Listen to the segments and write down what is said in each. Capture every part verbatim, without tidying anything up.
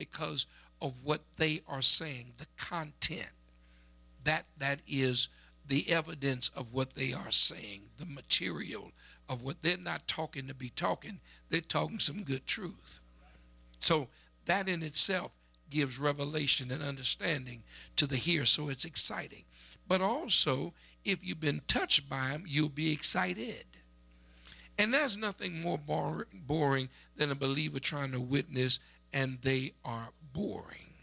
because of what they are saying, the content. That that is the evidence of what they are saying, the material of what they're not talking to be talking, they're talking some good truth. So that in itself gives revelation and understanding to the hearer. So it's exciting. But also, if you've been touched by them, you'll be excited. And there's nothing more bor- boring than a believer trying to witness and they are boring.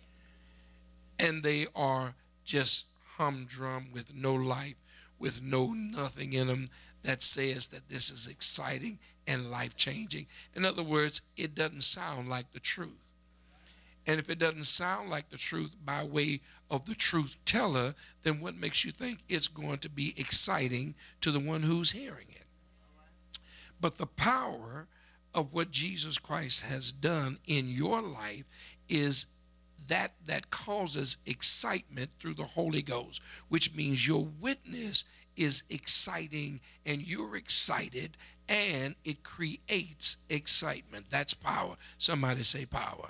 And they are just humdrum with no life, with no nothing in them that says that this is exciting and life changing. In other words, it doesn't sound like the truth. And if it doesn't sound like the truth by way of the truth teller, then what makes you think it's going to be exciting to the one who's hearing it? But the power of what Jesus Christ has done in your life is that that causes excitement through the Holy Ghost, which means your witness is exciting and you're excited and it creates excitement. That's power. Somebody say power.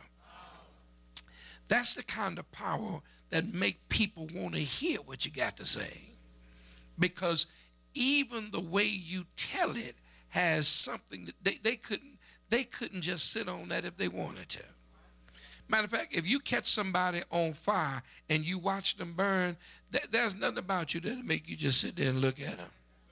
That's the kind of power that make people want to hear what you got to say. Because even the way you tell it has something that they, they couldn't they couldn't just sit on that if they wanted to. Matter of fact, if you catch somebody on fire and you watch them burn, th- there's nothing about you that'll make you just sit there and look at them.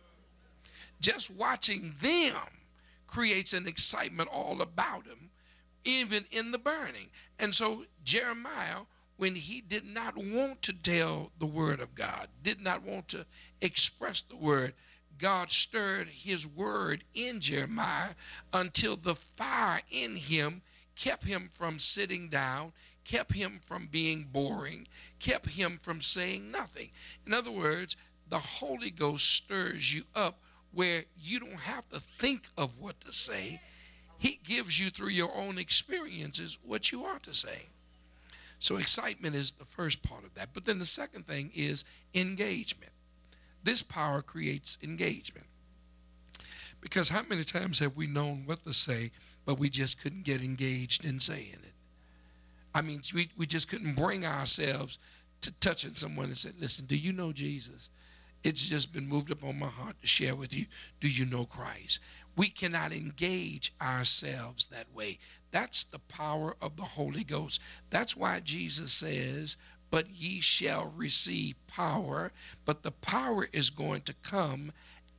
Just watching them creates an excitement all about them, even in the burning. And so Jeremiah, when he did not want to tell the word of God, did not want to express the word, God stirred his word in Jeremiah until the fire in him kept him from sitting down, kept him from being boring, kept him from saying nothing. In other words, the Holy Ghost stirs you up where you don't have to think of what to say. He gives you through your own experiences what you ought to say. So excitement is the first part of that. But then the second thing is engagement. This power creates engagement. Because how many times have we known what to say, but we just couldn't get engaged in saying it? I mean, we, we just couldn't bring ourselves to touching someone and say, listen, do you know Jesus? It's just been moved upon my heart to share with you. Do you know Christ? We cannot engage ourselves that way. That's the power of the Holy Ghost. That's why Jesus says, but ye shall receive power. But the power is going to come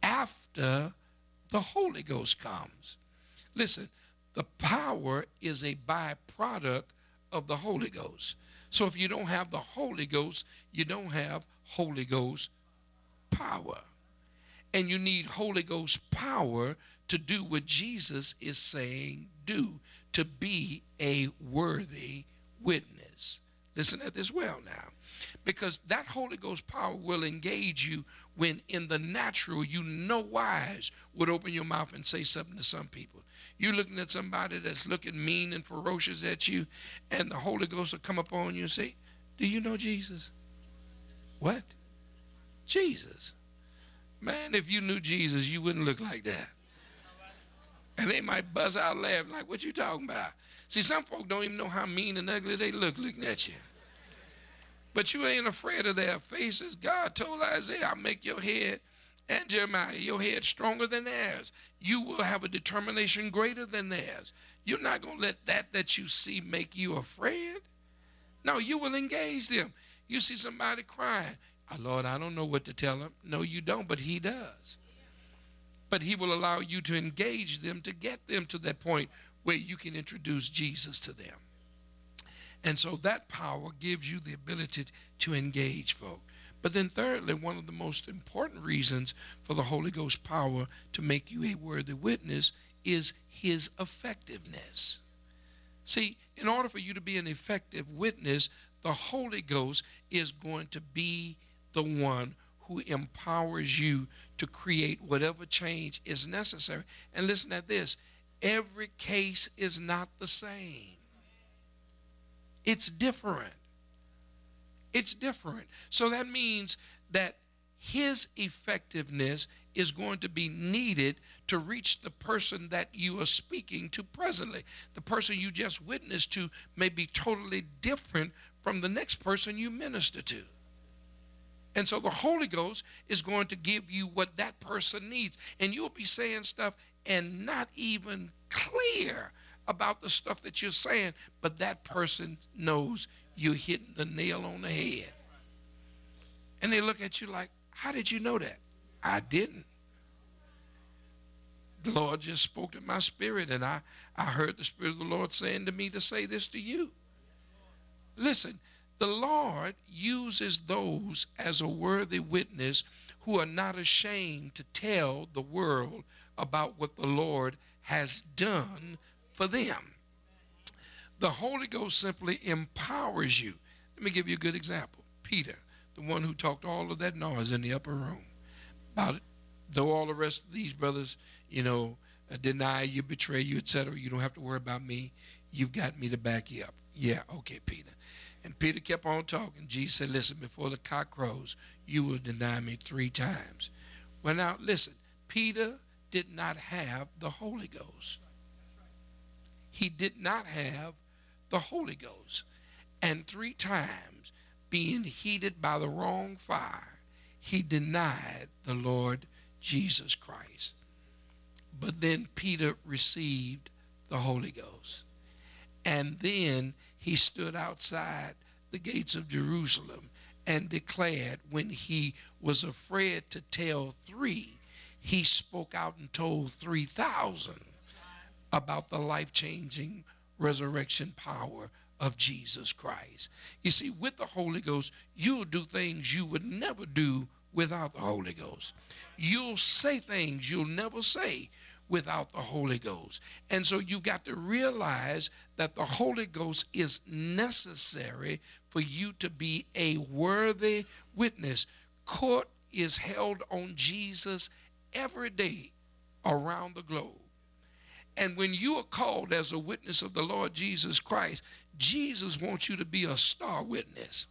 after the Holy Ghost comes. Listen, the power is a byproduct of the Holy Ghost. So if you don't have the Holy Ghost, you don't have Holy Ghost power. And you need Holy Ghost power to do what Jesus is saying do, to be a worthy witness. Listen to this well now. Because that Holy Ghost power will engage you when in the natural you no wise would open your mouth and say something to some people. You're looking at somebody that's looking mean and ferocious at you, and the Holy Ghost will come upon you and say, do you know Jesus? What? Jesus. Man, if you knew Jesus, you wouldn't look like that. And they might buzz out laughing like, what you talking about? See, some folk don't even know how mean and ugly they look looking at you. But you ain't afraid of their faces. God told Isaiah, I'll make your head and Jeremiah, your head stronger than theirs. You will have a determination greater than theirs. You're not going to let that that you see make you afraid. No, you will engage them. You see somebody crying. Oh, Lord, I don't know what to tell them. No, you don't, but he does. But he will allow you to engage them to get them to that point where you can introduce Jesus to them. And so that power gives you the ability to engage folk. But then thirdly, one of the most important reasons for the Holy Ghost power to make you a worthy witness is his effectiveness. See, in order for you to be an effective witness, the Holy Ghost is going to be the one who empowers you to create whatever change is necessary. And listen at this, every case is not the same. It's different. It's different. So that means that his effectiveness is going to be needed to reach the person that you are speaking to presently. The person you just witnessed to may be totally different from the next person you minister to. And so the Holy Ghost is going to give you what that person needs. And you'll be saying stuff and not even clear about the stuff that you're saying, but that person knows you're hitting the nail on the head. And they look at you like, how did you know that? I didn't. The Lord just spoke to my spirit, and I, I heard the Spirit of the Lord saying to me to say this to you. Listen, the Lord uses those as a worthy witness who are not ashamed to tell the world about what the Lord has done for them. The Holy Ghost simply empowers you. Let me give you a good example. Peter, the one who talked all of that noise in the upper room about it, though all the rest of these brothers, you know, uh, deny you, betray you, et cetera, you don't have to worry about me. You've got me to back you up. Yeah, okay, Peter. And Peter kept on talking. Jesus said, listen, before the cock crows, you will deny me three times. Well, now, listen, Peter did not have the Holy Ghost. He did not have the Holy Ghost. And three times, being heated by the wrong fire, he denied the Lord Jesus Christ. But then Peter received the Holy Ghost. And then he stood outside the gates of Jerusalem and declared, when he was afraid to tell three, he spoke out and told three thousand about the life-changing resurrection power of Jesus Christ. You see, with the Holy Ghost, you'll do things you would never do without the Holy Ghost. You'll say things you'll never say without the Holy Ghost. And so you've got to realize that the Holy Ghost is necessary for you to be a worthy witness. Court is held on Jesus every day around the globe. And when you are called as a witness of the Lord Jesus Christ, Jesus wants you to be a star witness.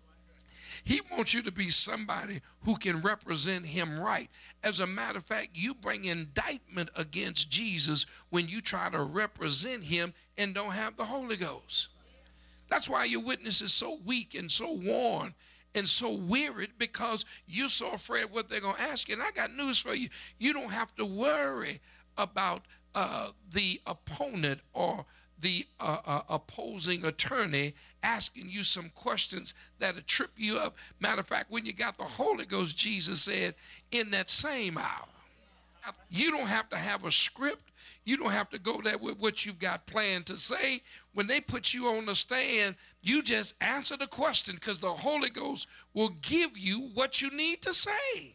He wants you to be somebody who can represent him right. As a matter of fact, you bring indictment against Jesus when you try to represent him and don't have the Holy Ghost. That's why your witness is so weak and so worn and so wearied, because you're so afraid of what they're going to ask you. And I got news for you. You don't have to worry about uh, the opponent or the uh, uh, opposing attorney asking you some questions that'll trip you up. Matter of fact, when you got the Holy Ghost, Jesus said, in that same hour, you don't have to have a script. You don't have to go there with what you've got planned to say. When they put you on the stand, you just answer the question, because the Holy Ghost will give you what you need to say.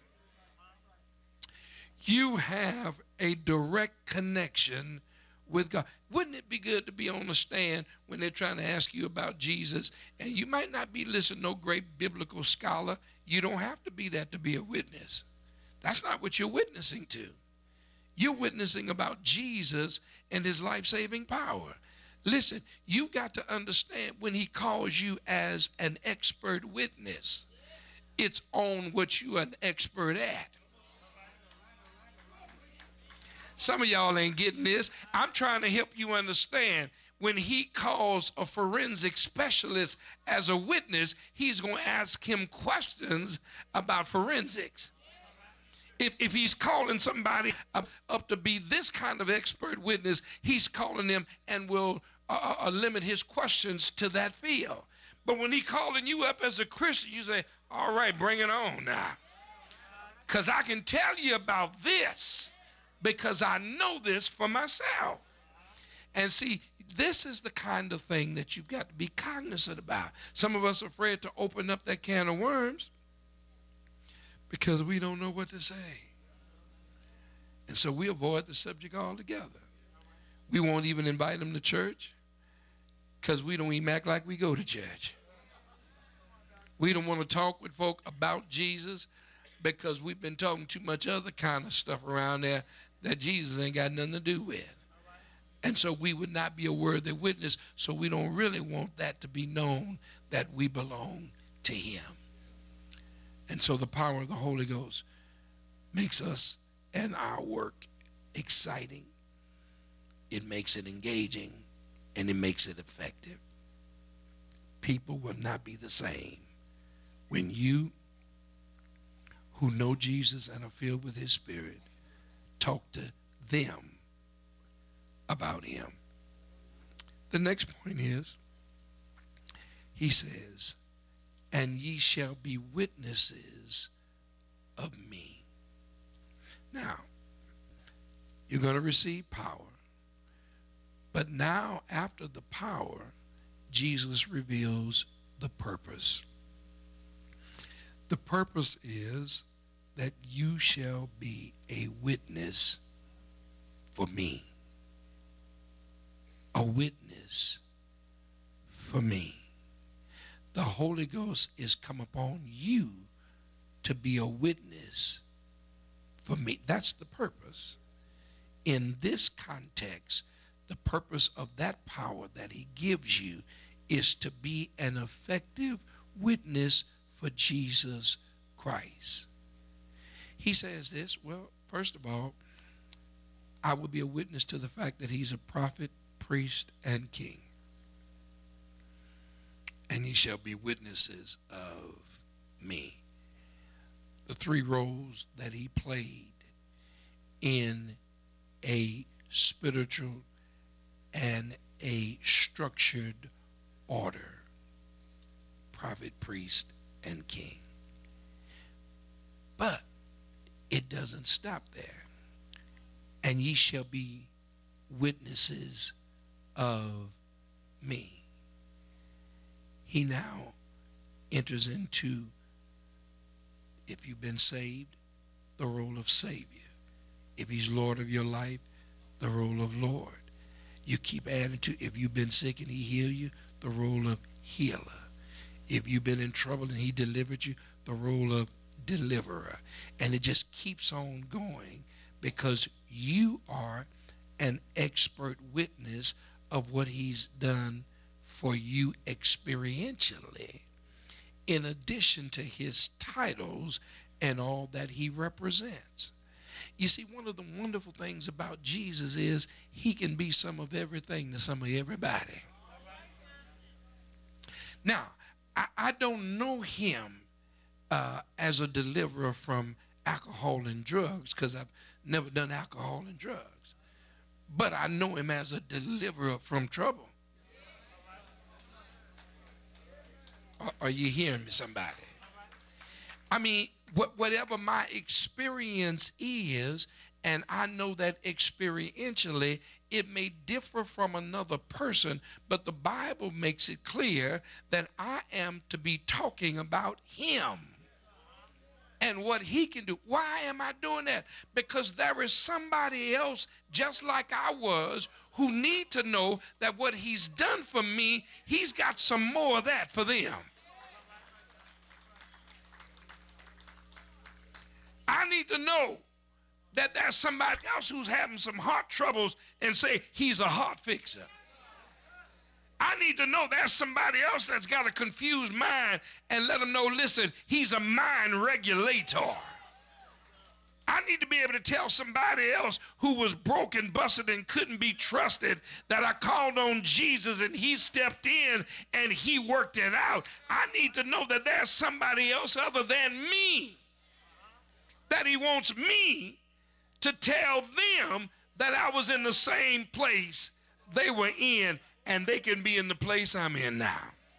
You have a direct connection with God. Wouldn't it be good to be on the stand when they're trying to ask you about Jesus? And you might not be listening to no great biblical scholar. You don't have to be that to be a witness. That's not what you're witnessing to. You're witnessing about Jesus and his life-saving power. Listen, you've got to understand, when he calls you as an expert witness, it's on what you're an expert at. Some of y'all ain't getting this. I'm trying to help you understand. When he calls a forensic specialist as a witness, he's going to ask him questions about forensics. If, if he's calling somebody up, up to be this kind of expert witness, he's calling them and will uh, uh, limit his questions to that field. But when he's calling you up as a Christian, you say, all right, bring it on now. Because I can tell you about this, because I know this for myself. And see, this is the kind of thing that you've got to be cognizant about. Some of us are afraid to open up that can of worms because we don't know what to say. And so we avoid the subject altogether. We won't even invite them to church because we don't even act like we go to church. We don't want to talk with folk about Jesus because we've been talking too much other kind of stuff around there that Jesus ain't got nothing to do with. And so we would not be a worthy witness, so we don't really want that to be known that we belong to him. And so the power of the Holy Ghost makes us and our work exciting. It makes it engaging, and it makes it effective. People will not be the same when you, who know Jesus and are filled with his Spirit, talk to them about him. The next point is, he says, and ye shall be witnesses of me. Now, you're going to receive power. But now, after the power, Jesus reveals the purpose. The purpose is that you shall be a witness for me. A witness for me. The Holy Ghost is come upon you to be a witness for me. That's the purpose. In this context, the purpose of that power that he gives you is to be an effective witness for Jesus Christ. He says this, well, first of all, I will be a witness to the fact that he's a prophet, priest, and king. And ye shall be witnesses of me. The three roles that he played in a spiritual and a structured order: prophet, priest, and king. But it doesn't stop there. And ye shall be witnesses of me. He now enters into, if you've been saved, the role of Savior. If he's Lord of your life, the role of Lord. You keep adding to, if you've been sick and he healed you, the role of healer. If you've been in trouble and he delivered you, the role of deliverer. And it just keeps on going because you are an expert witness of what he's done for you experientially, in addition to his titles and all that he represents. You see, one of the wonderful things about Jesus is he can be some of everything to some of everybody. Now, I, I don't know him uh, as a deliverer from alcohol and drugs, because I've never done alcohol and drugs. But I know him as a deliverer from trouble. Are, are you hearing me, somebody? I mean, what, whatever my experience is, and I know that experientially it may differ from another person, but the Bible makes it clear that I am to be talking about him and what he can do. Why am I doing that? Because there is somebody else just like I was who need to know that what he's done for me, he's got some more of that for them. I need to know that there's somebody else who's having some heart troubles and say he's a heart fixer. I need to know there's somebody else that's got a confused mind and let them know, listen, he's a mind regulator. I need to be able to tell somebody else who was broken, busted, and couldn't be trusted that I called on Jesus and he stepped in and he worked it out. I need to know that there's somebody else other than me, that he wants me to tell them that I was in the same place they were in, and they can be in the place I'm in now.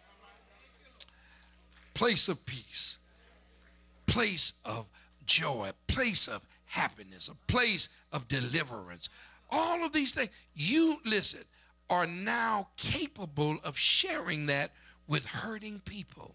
Place of peace, place of joy, place of happiness, a place of deliverance. All of these things, you, listen, are now capable of sharing that with hurting people.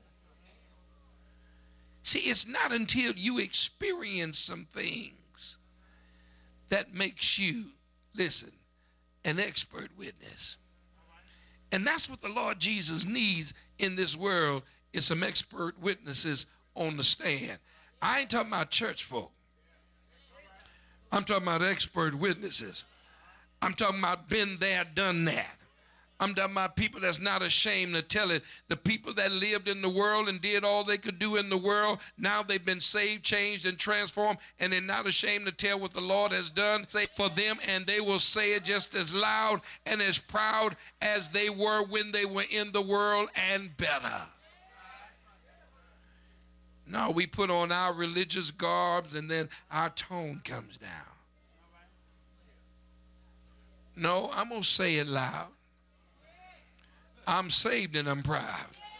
See, it's not until you experience some things that makes you, listen, an expert witness. And that's what the Lord Jesus needs in this world, is some expert witnesses on the stand. I ain't talking about church folk. I'm talking about expert witnesses. I'm talking about been there, done that. I'm talking about people that's not ashamed to tell it. The people that lived in the world and did all they could do in the world, now they've been saved, changed, and transformed, and they're not ashamed to tell what the Lord has done for them, and they will say it just as loud and as proud as they were when they were in the world, and better. No, we put on our religious garbs and then our tone comes down. No, I'm going to say it loud. I'm saved and I'm proud.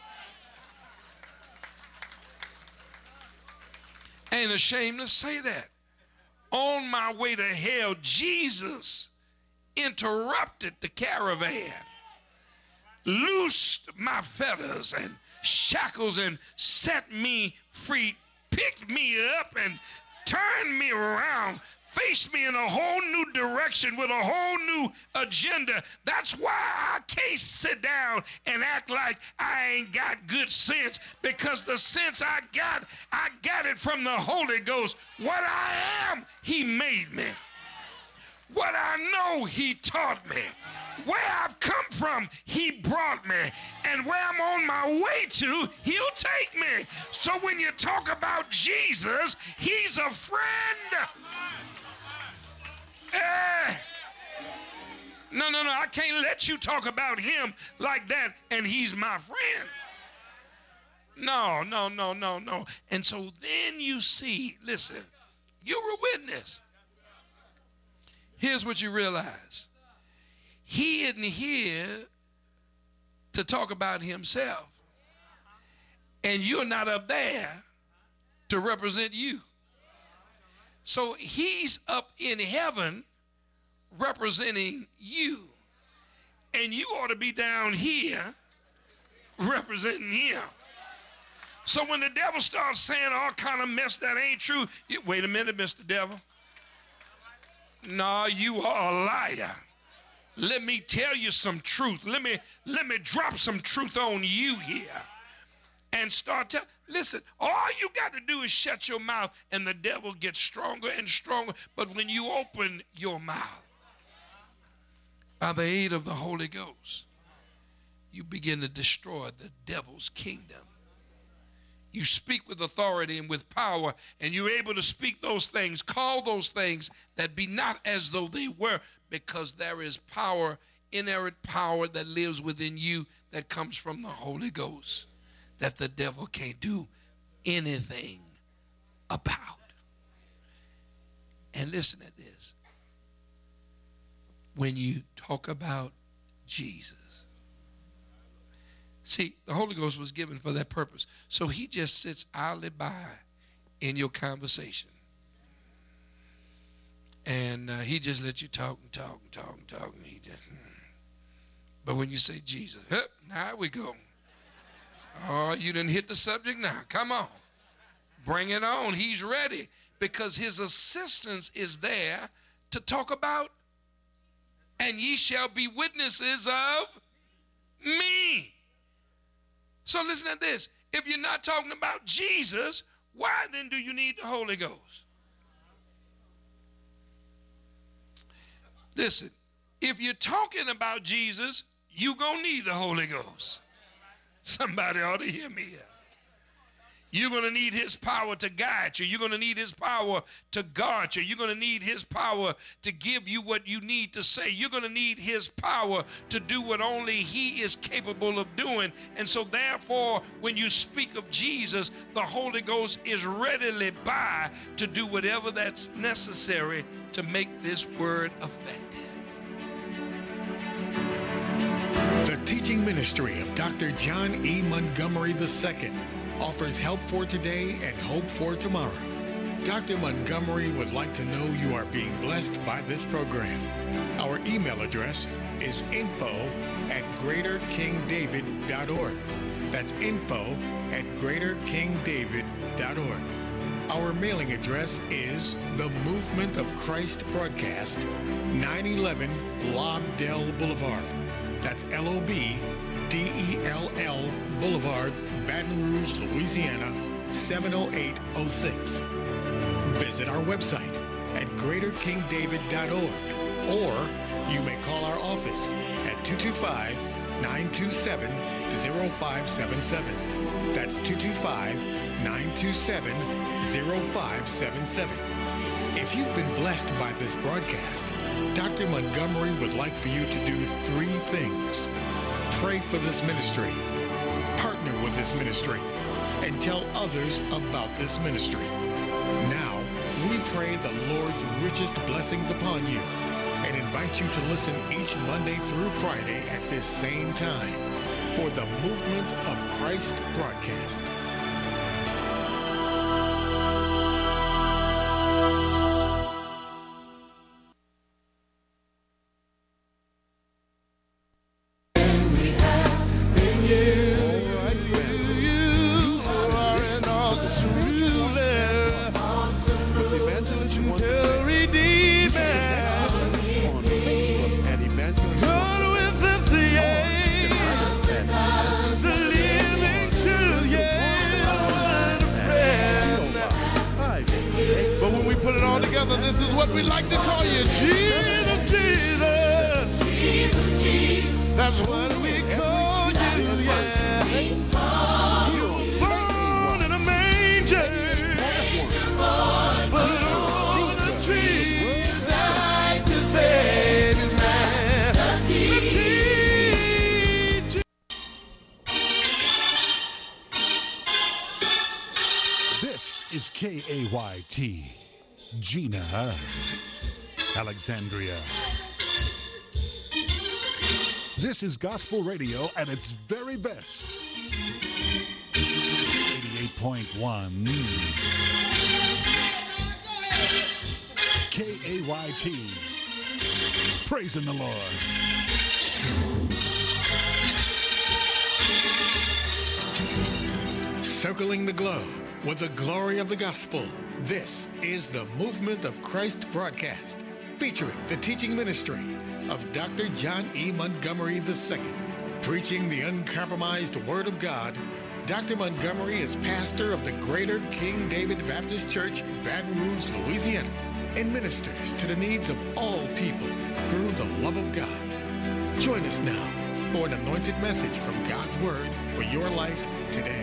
Ain't ashamed to say that. On my way to hell, Jesus interrupted the caravan, loosed my fetters and shackles and set me free, picked me up and turned me around, faced me in a whole new direction with a whole new agenda. That's why I can't sit down and act like I ain't got good sense, because the sense I got, I got it from the Holy Ghost. What I am, he made me. What I know, he taught me. Where I've come from, he brought me. And where I'm on my way to, he'll take me. So when you talk about Jesus, he's a friend. Eh. No, no, no, I can't let you talk about him like that and he's my friend. No, no, no, no, no. And so then you see, listen, you're a witness. Here's what you realize. He isn't here to talk about himself. And you're not up there to represent you. So he's up in heaven representing you. And you ought to be down here representing him. So when the devil starts saying all kind of mess that ain't true, you, wait a minute, Mister Devil. No, you are a liar. Let me tell you some truth. Let me, let me drop some truth on you here. And start telling. Listen, all you got to do is shut your mouth and the devil gets stronger and stronger. But when you open your mouth, by the aid of the Holy Ghost, you begin to destroy the devil's kingdom. You speak with authority and with power, and you're able to speak those things, call those things that be not as though they were, because there is power, inerrant power that lives within you that comes from the Holy Ghost, that the devil can't do anything about. And listen to this. When you talk about Jesus, see, the Holy Ghost was given for that purpose. So he just sits idly by in your conversation. And uh, he just lets you talk and talk and talk and talk. And he just, hmm. But when you say Jesus, huh, now we go. Oh, you didn't hit the subject now. Come on. Bring it on. He's ready, because his assistance is there to talk about, and ye shall be witnesses of me. So listen to this. If you're not talking about Jesus, why then do you need the Holy Ghost? Listen, if you're talking about Jesus, you're going to need the Holy Ghost. Somebody ought to hear me here. You're going to need his power to guide you. You're going to need his power to guard you. You're going to need his power to give you what you need to say. You're going to need his power to do what only he is capable of doing. And so therefore, when you speak of Jesus, the Holy Ghost is readily by to do whatever that's necessary to make this word effective. The teaching ministry of Doctor John E. Montgomery the Second offers help for today and hope for tomorrow. Doctor Montgomery would like to know you are being blessed by this program. Our email address is info at greater king david dot org. That's info at greater king david dot org. Our mailing address is The Movement of Christ Broadcast, nine eleven Lobdell Boulevard. That's L O B D E L L Boulevard, Baton Rouge, Louisiana, seven oh eight oh six. Visit our website at greater king david dot org, or you may call our office at two two five, nine two seven, zero five seven seven. That's two two five, nine two seven, zero five seven seven. If you've been blessed by this broadcast, Doctor Montgomery would like for you to do three things. Pray for this ministry, partner with this ministry, and tell others about this ministry. Now, we pray the Lord's richest blessings upon you and invite you to listen each Monday through Friday at this same time for the Movement of Christ broadcast. This is what we like to call you, Jesus, Jesus. Jesus, Jesus. That's what we call you, yeah. Born in a manger, but on a tree, died to save his man. This is K A Y T. Gina, Alexandria. This is gospel radio at its very best. eighty-eight point one K A Y T. Praising the Lord. Circling the globe with the glory of the gospel. This is the Movement of Christ broadcast, featuring the teaching ministry of Doctor John E. Montgomery the Second. Preaching the uncompromised Word of God, Doctor Montgomery is pastor of the Greater King David Baptist Church, Baton Rouge, Louisiana, and ministers to the needs of all people through the love of God. Join us now for an anointed message from God's Word for your life today.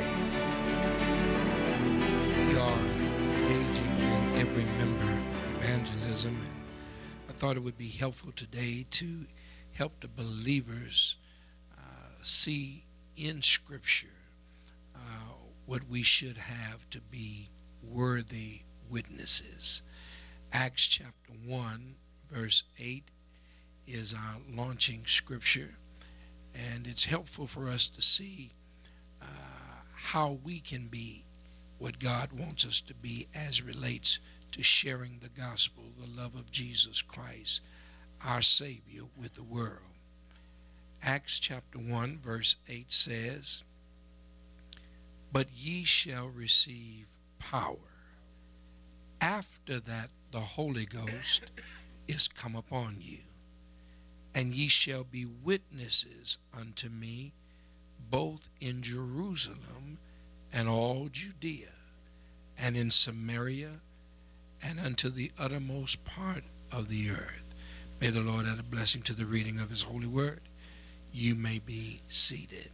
We are engaging in every member evangelism, and I thought it would be helpful today to help the believers uh, see in Scripture uh, what we should have to be worthy witnesses. Acts chapter one, verse eight is our launching scripture, and it's helpful for us to see uh, how we can be what God wants us to be as relates to sharing the gospel, the love of Jesus Christ, our Savior, with the world. Acts chapter one, verse eight says, "But ye shall receive power after that the Holy Ghost is come upon you, and ye shall be witnesses unto me both in Jerusalem and all Judea, and in Samaria, and unto the uttermost part of the earth." May the Lord add a blessing to the reading of his holy word. You may be seated.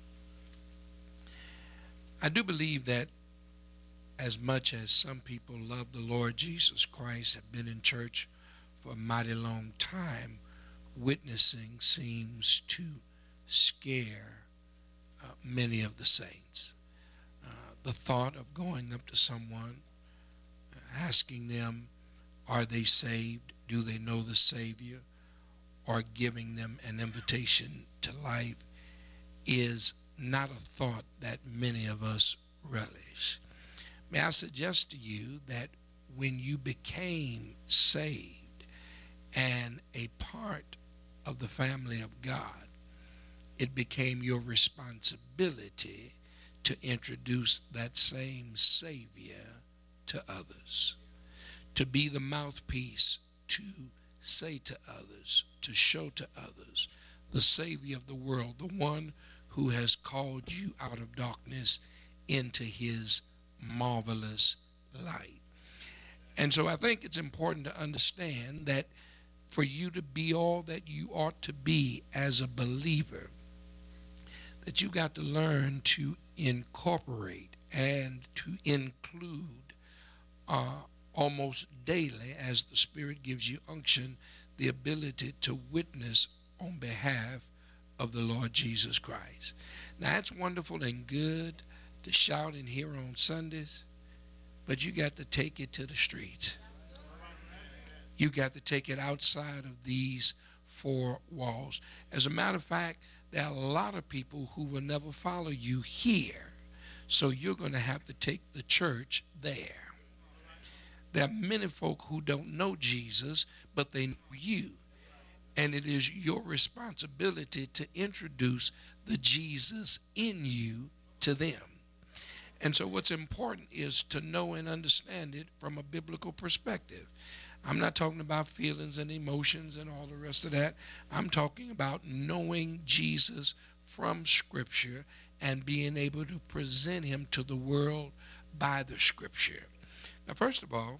I do believe that as much as some people love the Lord Jesus Christ, have been in church for a mighty long time, witnessing seems to scare uh, many of the saints. Uh, the thought of going up to someone, uh, asking them, are they saved? Do they know the Savior? Or giving them an invitation to life is not a thought that many of us relish. May I suggest to you that when you became saved and a part of the family of God, it became your responsibility to introduce that same Savior to others, to be the mouthpiece to say to others, to show to others the Savior of the world, the one who has called you out of darkness into his marvelous light. And so I think it's important to understand that for you to be all that you ought to be as a believer, that you got to learn to incorporate and to include uh, almost daily, as the Spirit gives you unction, the ability to witness on behalf of the Lord Jesus Christ. Now, it's wonderful and good to shout in here on Sundays, but you got to take it to the streets. You got to take it outside of these four walls. As a matter of fact, there are a lot of people who will never follow you here, so you're going to have to take the church there. There are many folk who don't know Jesus, but they know you. And it is your responsibility to introduce the Jesus in you to them. And so what's important is to know and understand it from a biblical perspective. I'm not talking about feelings and emotions and all the rest of that. I'm talking about knowing Jesus from Scripture and being able to present him to the world by the Scripture. Now, first of all,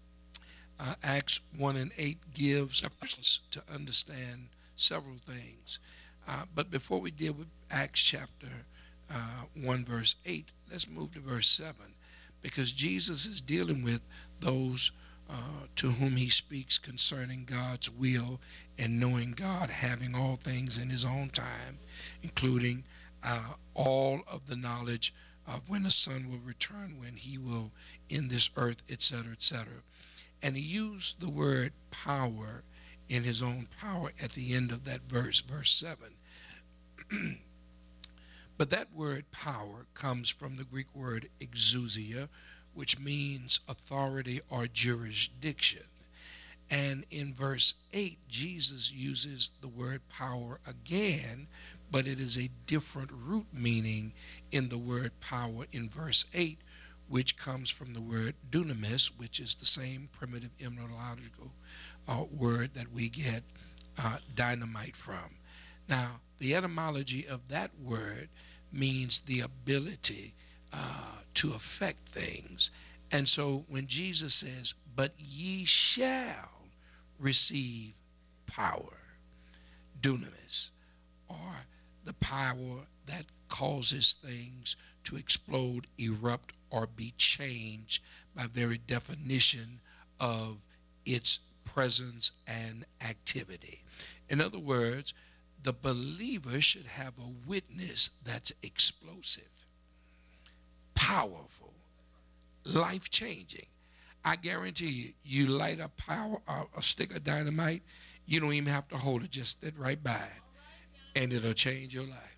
uh, Acts one and eight gives us to understand several things. Uh, but before we deal with Acts chapter uh, one, verse eight, let's move to verse seven, because Jesus is dealing with those uh, to whom he speaks concerning God's will and knowing God, having all things in his own time, including uh, all of the knowledge of when the Son will return, when he will end this earth, et cetera, et cetera. And he used the word power in his own power at the end of that verse, verse seven. But that word power comes from the Greek word exousia, which means authority or jurisdiction. And in verse eight, Jesus uses the word power again, but it is a different root meaning in the word power in verse eight, which comes from the word dunamis, which is the same primitive etymological uh, word that we get uh, dynamite from. Now, the etymology of that word means the ability uh, to affect things. And so when Jesus says, but ye shall receive power, dunamis, or the power that causes things to explode, erupt, or be changed by very definition of its presence and activity. In other words, the believer should have a witness that's explosive, powerful, life-changing. I guarantee you, you light a power, a, a stick of dynamite, you don't even have to hold it, just sit right by it, and it'll change your life.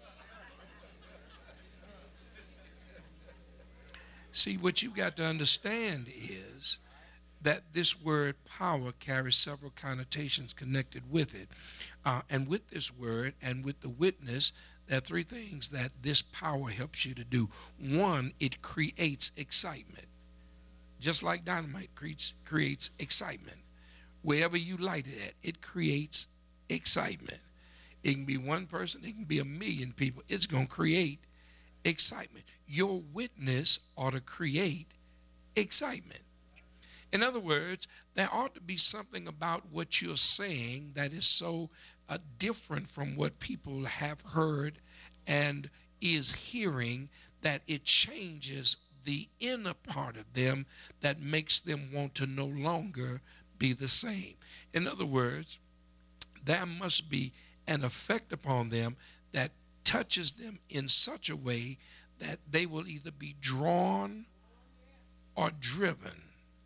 See, what you've got to understand is that this word power carries several connotations connected with it. Uh, and with this word and with the witness, there are three things that this power helps you to do. One, it creates excitement. Just like dynamite creates, creates excitement. Wherever you light it at, it creates excitement. It can be one person, it can be a million people. It's going to create excitement. Your witness ought to create excitement. In other words, there ought to be something about what you're saying that is so uh, different from what people have heard and is hearing that it changes the inner part of them that makes them want to no longer be the same. In other words, there must be an effect upon them that touches them in such a way that they will either be drawn or driven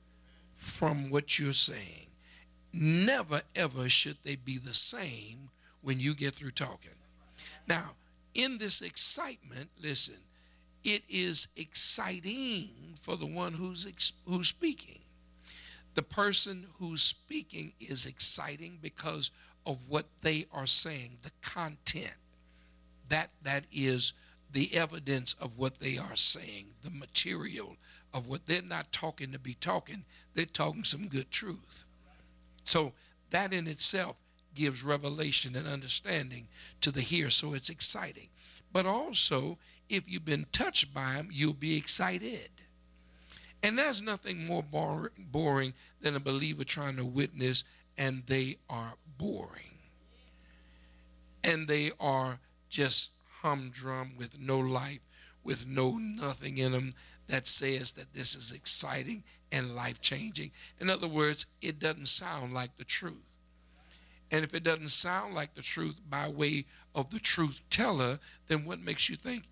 from what you're saying. Never, ever should they be the same when you get through talking. Now, in this excitement, listen, it is exciting for the one who's ex- who's speaking. The person who's speaking is exciting because of what they are saying, the content. That that is the evidence of what they are saying, the material of what they're not talking to be talking, they're talking some good truth. So that in itself gives revelation and understanding to the hearer, so it's exciting. But also, if you've been touched by them, you'll be excited. And there's nothing more bor- boring than a believer trying to witness and they are boring. And they are just humdrum with no life, with no nothing in them that says that this is exciting and life-changing. In other words, it doesn't sound like the truth. And if it doesn't sound like the truth by way of the truth teller, then what makes you think